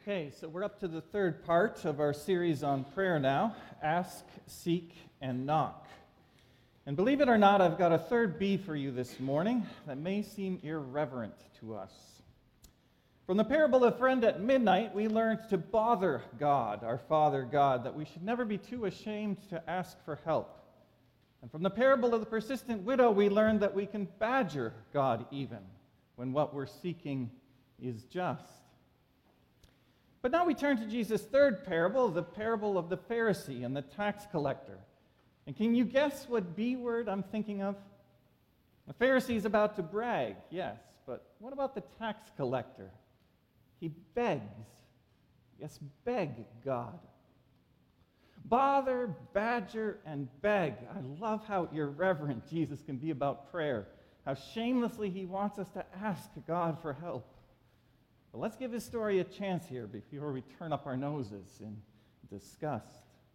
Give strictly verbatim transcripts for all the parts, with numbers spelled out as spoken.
Okay, so we're up to the third part of our series on prayer now. Ask, seek, and knock. And believe it or not, I've got a third B for you this morning that may seem irreverent to us. From the parable of the friend at midnight, we learned to bother God, our Father God, that we should never be too ashamed to ask for help. And from the parable of the persistent widow, we learned that we can badger God even when what we're seeking is just. But now we turn to Jesus' third parable, the parable of the Pharisee and the tax collector. And can you guess what B word I'm thinking of? The Pharisee is about to brag, yes, but what about the tax collector? He begs, yes, beg God. Bother, badger, and beg. I love how irreverent Jesus can be about prayer, how shamelessly he wants us to ask God for help. But let's give his story a chance here before we turn up our noses in disgust.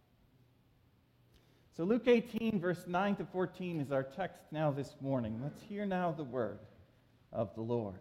So Luke eighteen, verse nine to fourteen is our text now this morning. Let's hear now the word of the Lord.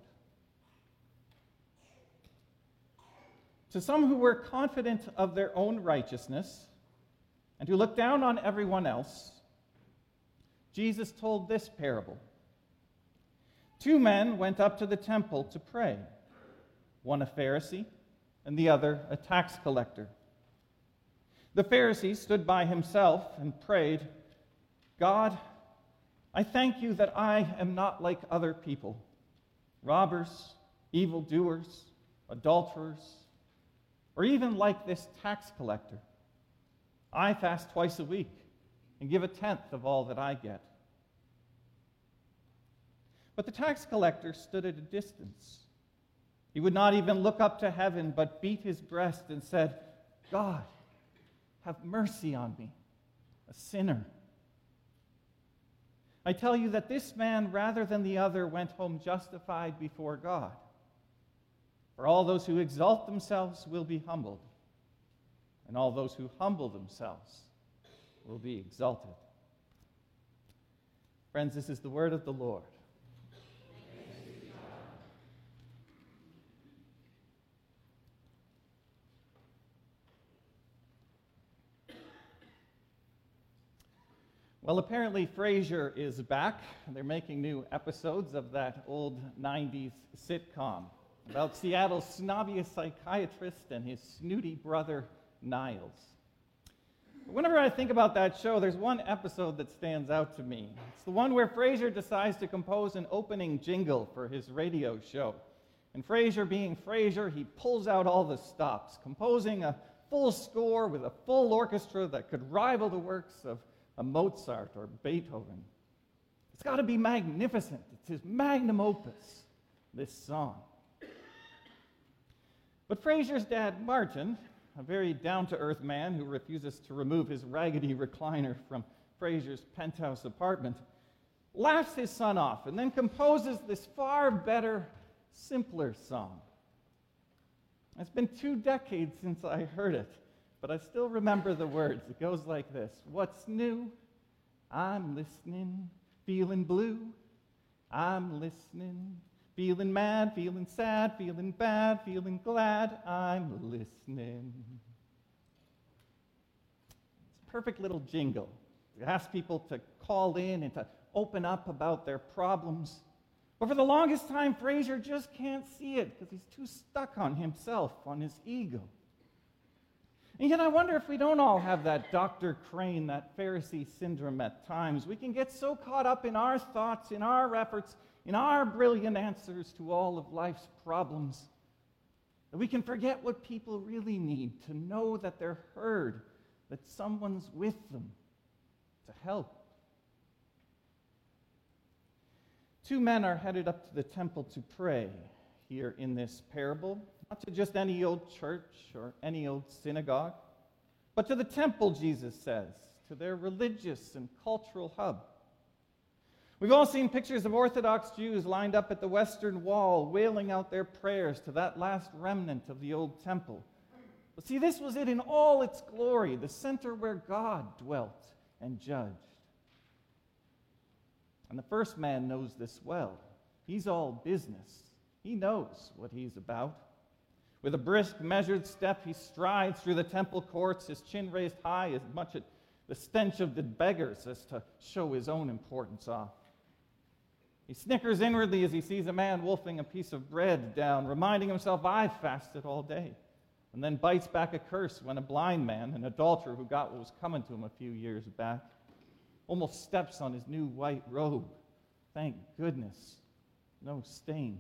To some who were confident of their own righteousness and who looked down on everyone else, Jesus told this parable. Two men went up to the temple to pray, one a Pharisee and the other a tax collector. The Pharisee stood by himself and prayed, God, I thank you that I am not like other people, robbers, evildoers, adulterers, or even like this tax collector. I fast twice a week and give a tenth of all that I get. But the tax collector stood at a distance. He would not even look up to heaven, but beat his breast and said, God, have mercy on me, a sinner. I tell you that this man, rather than the other, went home justified before God. For all those who exalt themselves will be humbled, and all those who humble themselves will be exalted. Friends, this is the word of the Lord. Well, apparently Frasier is back. They're making new episodes of that old nineties sitcom about Seattle's snobbiest psychiatrist and his snooty brother, Niles. Whenever I think about that show, there's one episode that stands out to me. It's the one where Frasier decides to compose an opening jingle for his radio show. And Frasier being Frasier, he pulls out all the stops, composing a full score with a full orchestra that could rival the works of a Mozart or Beethoven. It's got to be magnificent. It's his magnum opus, this song. But Frasier's dad, Martin, a very down-to-earth man who refuses to remove his raggedy recliner from Frasier's penthouse apartment, laughs his son off and then composes this far better, simpler song. It's been two decades since I heard it, but I still remember the words. It goes like this. What's new? I'm listening, feeling blue. I'm listening, feeling mad, feeling sad, feeling bad, feeling glad. I'm listening. It's a perfect little jingle. It asks people to call in and to open up about their problems. But for the longest time, Frasier just can't see it because he's too stuck on himself, on his ego. And yet I wonder if we don't all have that Doctor Crane, that Pharisee syndrome at times. We can get so caught up in our thoughts, in our efforts, in our brilliant answers to all of life's problems, that we can forget what people really need, to know that they're heard, that someone's with them to help. Two men are headed up to the temple to pray here in this parable. Not to just any old church or any old synagogue, but to the temple, Jesus says, to their religious and cultural hub. We've all seen pictures of Orthodox Jews lined up at the Western Wall, wailing out their prayers to that last remnant of the old temple. But see, this was it in all its glory, the center where God dwelt and judged. And the first man knows this well. He's all business. He knows what he's about. With a brisk, measured step, he strides through the temple courts, his chin raised high, as much at the stench of the beggars as to show his own importance off. He snickers inwardly as he sees a man wolfing a piece of bread down, reminding himself, I've fasted all day, and then bites back a curse when a blind man, an adulterer who got what was coming to him a few years back, almost steps on his new white robe. Thank goodness, no stain.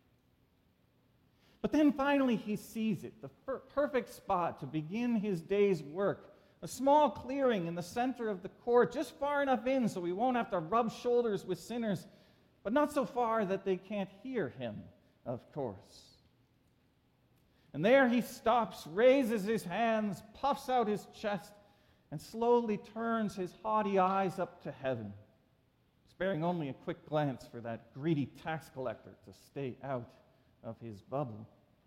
But then finally he sees it, the per- perfect spot to begin his day's work. A small clearing in the center of the court, just far enough in so he won't have to rub shoulders with sinners, but not so far that they can't hear him, of course. And there he stops, raises his hands, puffs out his chest, and slowly turns his haughty eyes up to heaven, sparing only a quick glance for that greedy tax collector to stay out of his bubble.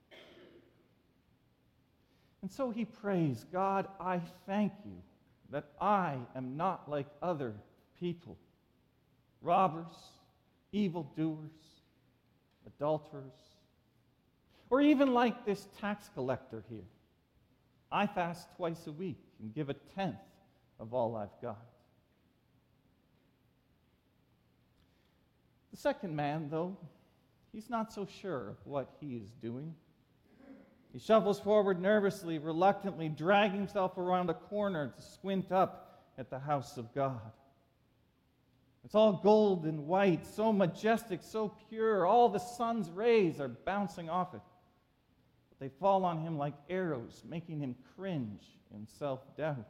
And so he prays, God, I thank you that I am not like other people, robbers, evildoers, adulterers, or even like this tax collector here. I fast twice a week and give a tenth of all I've got. The second man, though, he's not so sure of what he is doing. He shuffles forward nervously, reluctantly, dragging himself around a corner to squint up at the house of God. It's all gold and white, so majestic, so pure. All the sun's rays are bouncing off it. But they fall on him like arrows, making him cringe in self-doubt.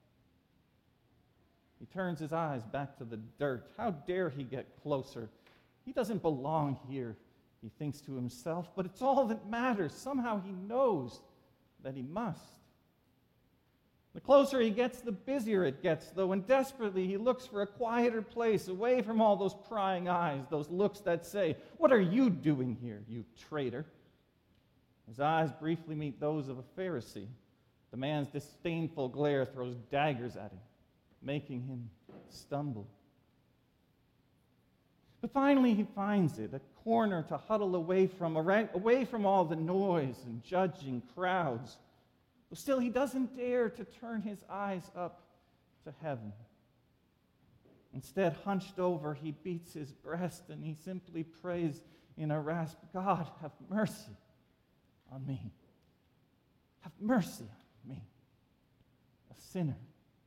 He turns his eyes back to the dirt. How dare he get closer? He doesn't belong here, he thinks to himself, but it's all that matters. Somehow he knows that he must. The closer he gets, the busier it gets, though, and desperately he looks for a quieter place, away from all those prying eyes, those looks that say, what are you doing here, you traitor? His eyes briefly meet those of a Pharisee. The man's disdainful glare throws daggers at him, making him stumble. But finally he finds it, a corner to huddle away from, away from all the noise and judging crowds. But still he doesn't dare to turn his eyes up to heaven. Instead, hunched over, he beats his breast and he simply prays in a rasp, God, have mercy on me. Have mercy on me, a sinner.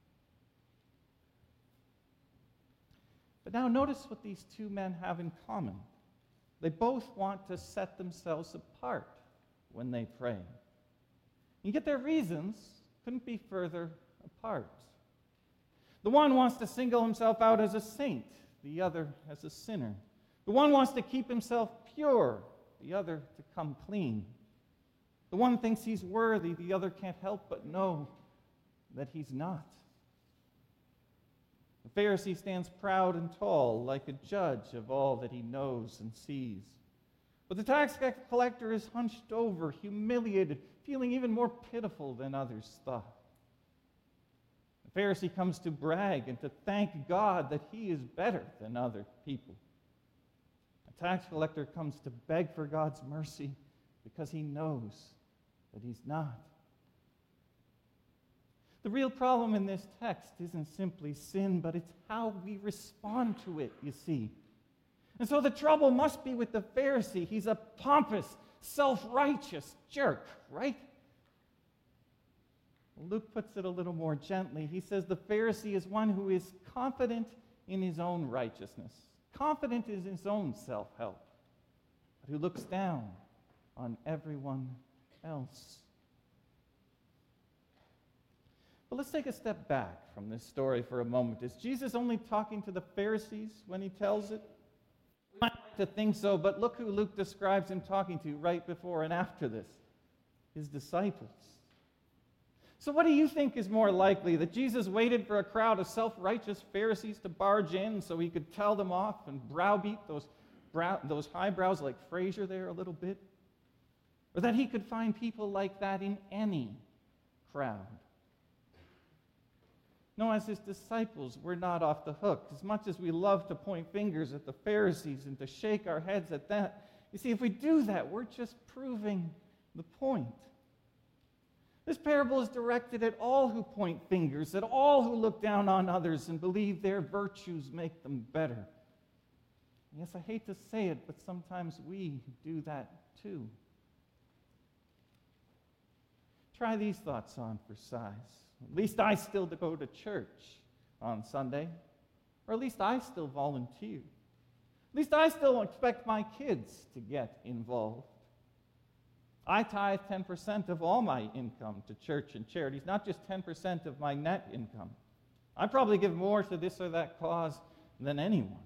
But now notice what these two men have in common. They both want to set themselves apart when they pray. And yet their reasons couldn't be further apart. The one wants to single himself out as a saint, the other as a sinner. The one wants to keep himself pure, the other to come clean. The one thinks he's worthy, the other can't help but know that he's not. The Pharisee stands proud and tall, like a judge of all that he knows and sees. But the tax collector is hunched over, humiliated, feeling even more pitiful than others thought. The Pharisee comes to brag and to thank God that he is better than other people. The tax collector comes to beg for God's mercy because he knows that he's not. The real problem in this text isn't simply sin, but it's how we respond to it, you see. And so the trouble must be with the Pharisee. He's a pompous, self-righteous jerk, right? Luke puts it a little more gently. He says the Pharisee is one who is confident in his own righteousness, confident in his own self-help, but who looks down on everyone else. But let's take a step back from this story for a moment. Is Jesus only talking to the Pharisees when he tells it? We might like to think so, but look who Luke describes him talking to right before and after this. His disciples. So what do you think is more likely? That Jesus waited for a crowd of self-righteous Pharisees to barge in so he could tell them off and browbeat those, brow, those highbrows like Fraser there a little bit? Or that he could find people like that in any crowd? No, as his disciples, we're not off the hook. As much as we love to point fingers at the Pharisees and to shake our heads at that, you see, if we do that, we're just proving the point. This parable is directed at all who point fingers, at all who look down on others and believe their virtues make them better. Yes, I hate to say it, but sometimes we do that too. Try these thoughts on for size. At least I still go to church on Sunday, or at least I still volunteer. At least I still expect my kids to get involved. I tithe ten percent of all my income to church and charities, not just ten percent of my net income. I probably give more to this or that cause than anyone.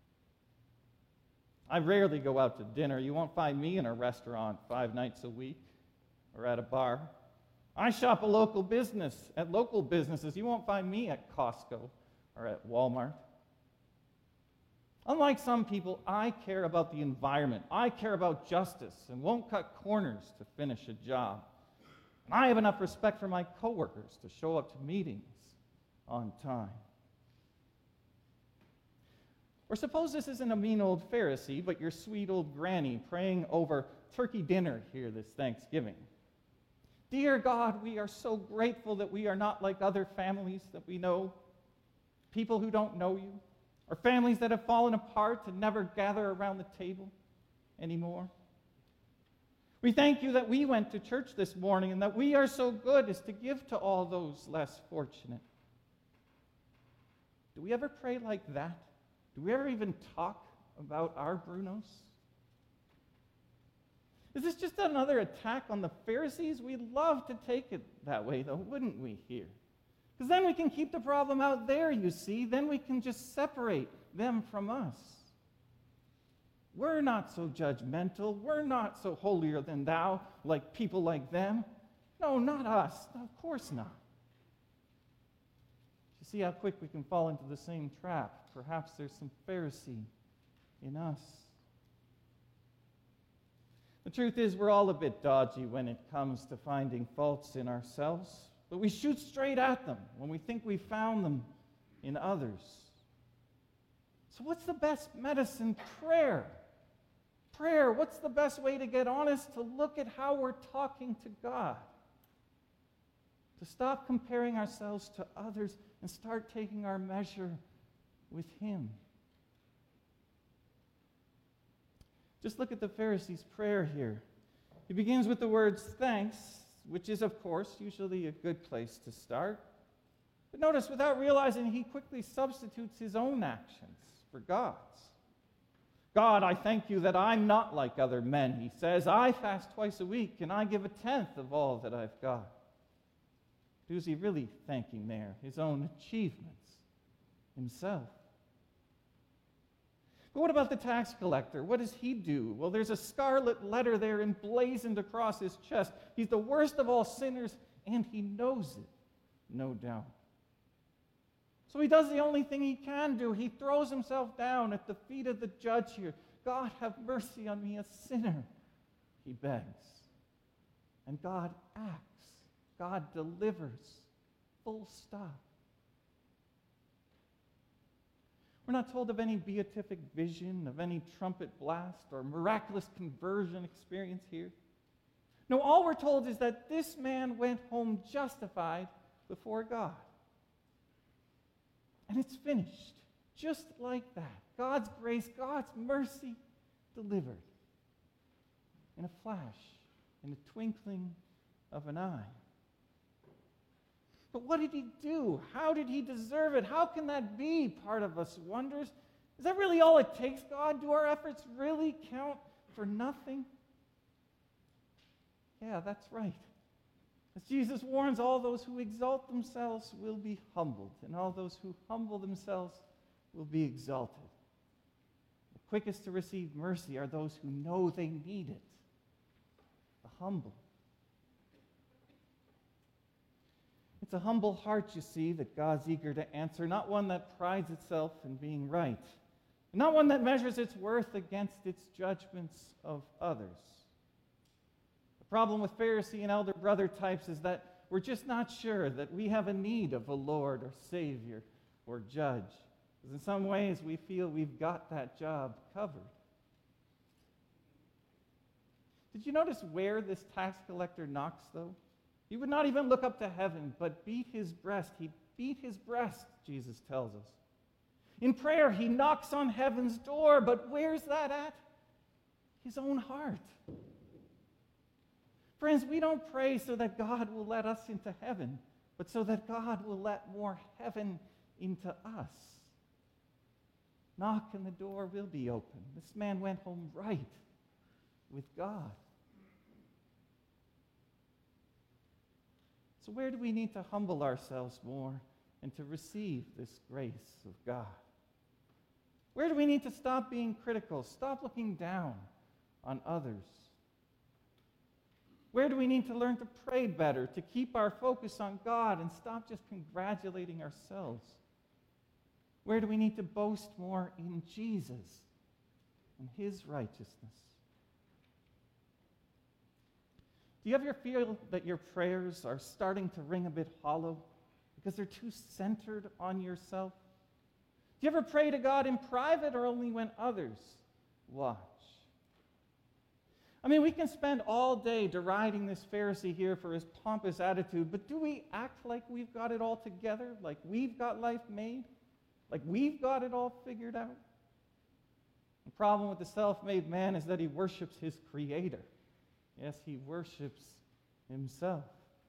I rarely go out to dinner. You won't find me in a restaurant five nights a week or at a bar. I shop a local business, at local businesses. You won't find me at Costco or at Walmart. Unlike some people, I care about the environment. I care about justice and won't cut corners to finish a job. And I have enough respect for my coworkers to show up to meetings on time. Or suppose this isn't a mean old Pharisee, but your sweet old granny praying over turkey dinner here this Thanksgiving. Dear God, we are so grateful that we are not like other families that we know, people who don't know you, or families that have fallen apart and never gather around the table anymore. We thank you that we went to church this morning and that we are so good as to give to all those less fortunate. Do we ever pray like that? Do we ever even talk about our Brunos? Is this just another attack on the Pharisees? We'd love to take it that way, though, wouldn't we, here? Because then we can keep the problem out there, you see. Then we can just separate them from us. We're not so judgmental. We're not so holier than thou like people like them. No, not us. Of course not. You see how quick we can fall into the same trap. Perhaps there's some Pharisee in us. The truth is, we're all a bit dodgy when it comes to finding faults in ourselves. But we shoot straight at them when we think we found them in others. So what's the best medicine? Prayer. Prayer. What's the best way to get honest? To look at how we're talking to God. To stop comparing ourselves to others and start taking our measure with Him. Just look at the Pharisee's prayer here. He begins with the words thanks, which is, of course, usually a good place to start. But notice, without realizing, he quickly substitutes his own actions for God's. God, I thank you that I'm not like other men, he says. I fast twice a week, and I give a tenth of all that I've got. Who's he really thanking there? His own achievements, himself. But what about the tax collector? What does he do? Well, there's a scarlet letter there emblazoned across his chest. He's the worst of all sinners, and he knows it, no doubt. So he does the only thing he can do. He throws himself down at the feet of the judge here. God, have mercy on me, a sinner, he begs. And God acts. God delivers. Full stop. We're not told of any beatific vision, of any trumpet blast, or miraculous conversion experience here. No, all we're told is that this man went home justified before God. And it's finished, just like that. God's grace, God's mercy delivered in a flash, in a twinkling of an eye. But what did he do? How did he deserve it? How can that be? Part of us wonders. Is that really all it takes, God? Do our efforts really count for nothing? Yeah, that's right. As Jesus warns, all those who exalt themselves will be humbled, and all those who humble themselves will be exalted. The quickest to receive mercy are those who know they need it, the humble. It's a humble heart, you see, that God's eager to answer, not one that prides itself in being right, not one that measures its worth against its judgments of others. The problem with Pharisee and elder brother types is that we're just not sure that we have a need of a Lord or Savior or Judge, because in some ways we feel we've got that job covered. Did you notice where this tax collector knocks, though? He would not even look up to heaven, but beat his breast. He beat his breast, Jesus tells us. In prayer, he knocks on heaven's door, but where's that at? His own heart. Friends, we don't pray so that God will let us into heaven, but so that God will let more heaven into us. Knock and the door will be open. This man went home right with God. So where do we need to humble ourselves more and to receive this grace of God? Where do we need to stop being critical, stop looking down on others? Where do we need to learn to pray better, to keep our focus on God and stop just congratulating ourselves? Where do we need to boast more in Jesus and his righteousness? Do you ever feel that your prayers are starting to ring a bit hollow because they're too centered on yourself? Do you ever pray to God in private or only when others watch? I mean, we can spend all day deriding this Pharisee here for his pompous attitude, but do we act like we've got it all together? Like we've got life made? Like we've got it all figured out? The problem with the self-made man is that he worships his creator. Yes, he worships himself.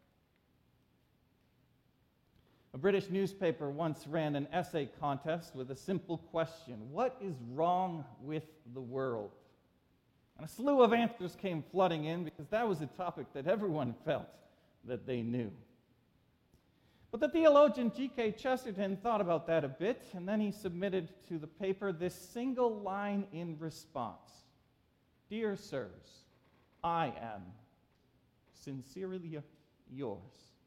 A British newspaper once ran an essay contest with a simple question: what is wrong with the world? And a slew of answers came flooding in because that was a topic that everyone felt that they knew. But the theologian G K Chesterton thought about that a bit, and then he submitted to the paper this single line in response: "Dear sirs, I am sincerely yours."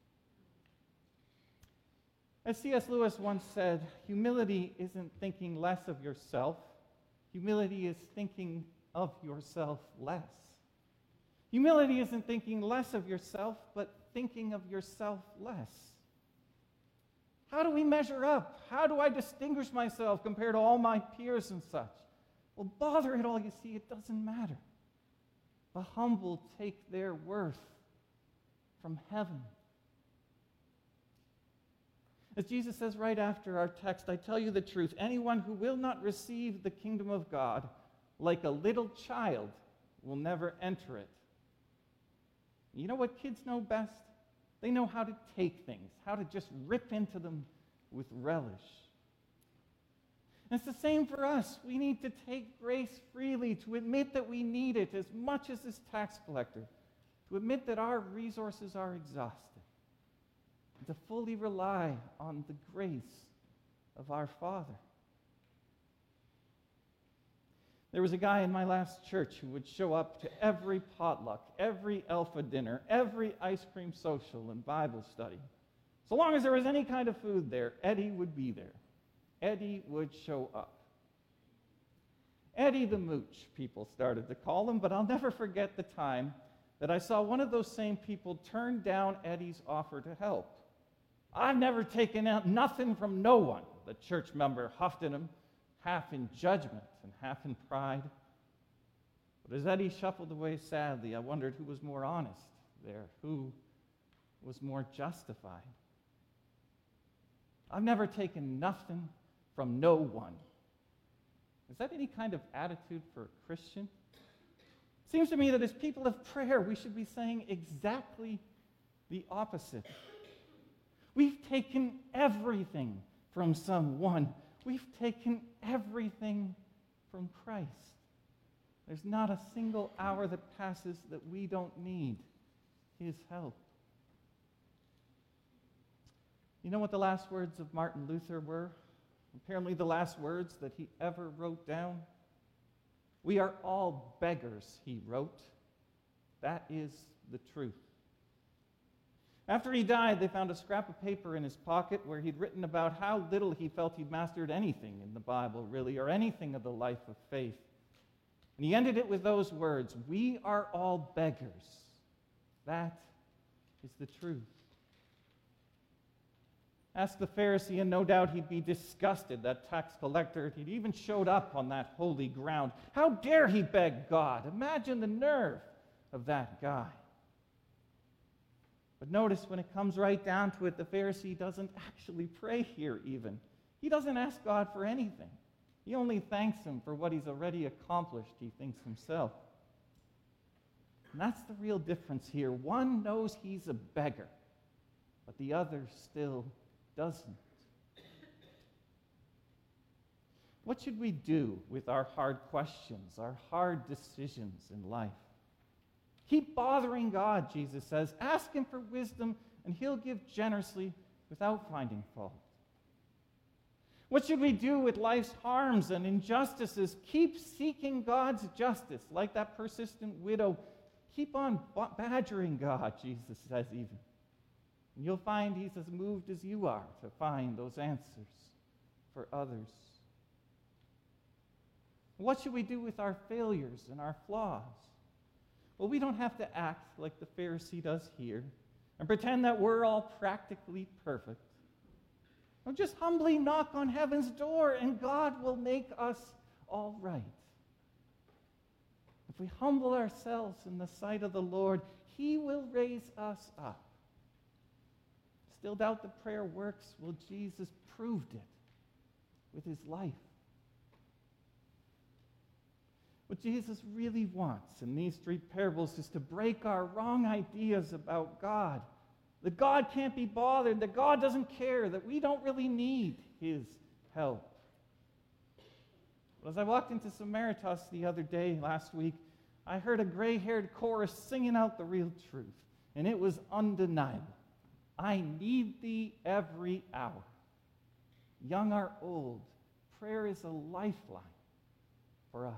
As C S Lewis once said, humility isn't thinking less of yourself. Humility is thinking of yourself less. Humility isn't thinking less of yourself, but thinking of yourself less. How do we measure up? How do I distinguish myself compared to all my peers and such? Well, bother it all, you see, it doesn't matter. The humble take their worth from heaven. As Jesus says right after our text, I tell you the truth, anyone who will not receive the kingdom of God like a little child will never enter it. You know what kids know best? They know how to take things, how to just rip into them with relish. And it's the same for us. We need to take grace freely, to admit that we need it as much as this tax collector, to admit that our resources are exhausted, and to fully rely on the grace of our Father. There was a guy in my last church who would show up to every potluck, every Alpha dinner, every ice cream social and Bible study. So long as there was any kind of food there, Eddie would be there. Eddie would show up. Eddie the Mooch, people started to call him, but I'll never forget the time that I saw one of those same people turn down Eddie's offer to help. "I've never taken out nothing from no one," the church member huffed at him, half in judgment and half in pride. But as Eddie shuffled away sadly, I wondered who was more honest there, who was more justified. "I've never taken nothing from no one." Is that any kind of attitude for a Christian? It seems to me that as people of prayer, we should be saying exactly the opposite. We've taken everything from someone. We've taken everything from Christ. There's not a single hour that passes that we don't need his help. You know what the last words of Martin Luther were? Apparently the last words that he ever wrote down. "We are all beggars," he wrote. That is the truth. After he died, they found a scrap of paper in his pocket where he'd written about how little he felt he'd mastered anything in the Bible, really, or anything of the life of faith. And he ended it with those words: "We are all beggars. That is the truth." Ask the Pharisee, and no doubt he'd be disgusted, that tax collector. He'd even showed up on that holy ground. How dare he beg God? Imagine the nerve of that guy. But notice when it comes right down to it, the Pharisee doesn't actually pray here even. He doesn't ask God for anything. He only thanks him for what he's already accomplished, he thinks himself. And that's the real difference here. One knows he's a beggar, but the other still doesn't. What should we do with our hard questions, our hard decisions in life? Keep bothering God, Jesus says. Ask him for wisdom, and he'll give generously without finding fault. What should we do with life's harms and injustices? Keep seeking God's justice, like that persistent widow. Keep on badgering God, Jesus says even. And you'll find he's as moved as you are to find those answers for others. What should we do with our failures and our flaws? Well, we don't have to act like the Pharisee does here and pretend that we're all practically perfect. No, just humbly knock on heaven's door and God will make us all right. If we humble ourselves in the sight of the Lord, he will raise us up. Still doubt the prayer works? Well, Jesus proved it with his life. What Jesus really wants in these three parables is to break our wrong ideas about God. That God can't be bothered, that God doesn't care, that we don't really need his help. But as I walked into Samaritas the other day, last week, I heard a gray-haired chorus singing out the real truth, and it was undeniable. I need thee every hour. Young or old, prayer is a lifeline for us.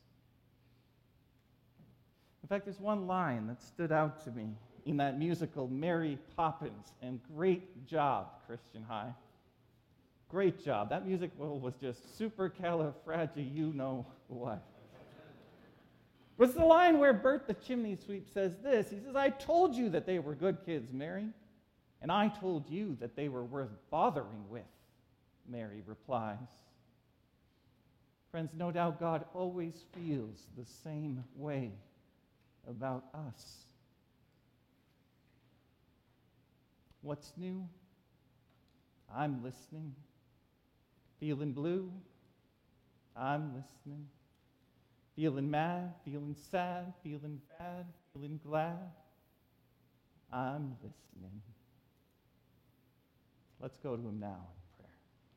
In fact, there's one line that stood out to me in that musical, Mary Poppins, and great job, Christian High. Great job. That musical was just supercalifragilistic-you-know-what. It's the line where Bert the chimney sweep says this. He says, I told you that they were good kids, Mary, and I told you that they were worth bothering with, Mary replies. Friends, no doubt God always feels the same way about us. What's new? I'm listening. Feeling blue? I'm listening. Feeling mad, feeling sad, feeling bad, feeling glad? I'm listening. Let's go to him now in prayer.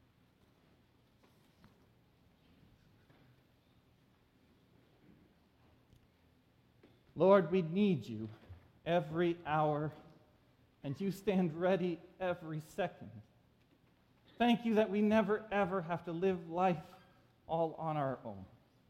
Lord, we need you every hour, and you stand ready every second. Thank you that we never, ever have to live life all on our own.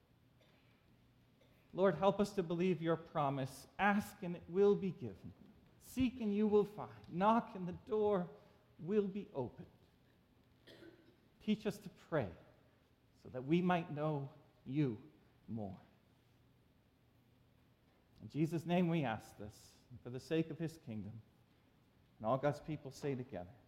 Lord, help us to believe your promise. Ask and it will be given. Seek and you will find. Knock and the door will be opened. Teach us to pray so that we might know you more. In Jesus' name we ask this, for the sake of his kingdom. And all God's people say together,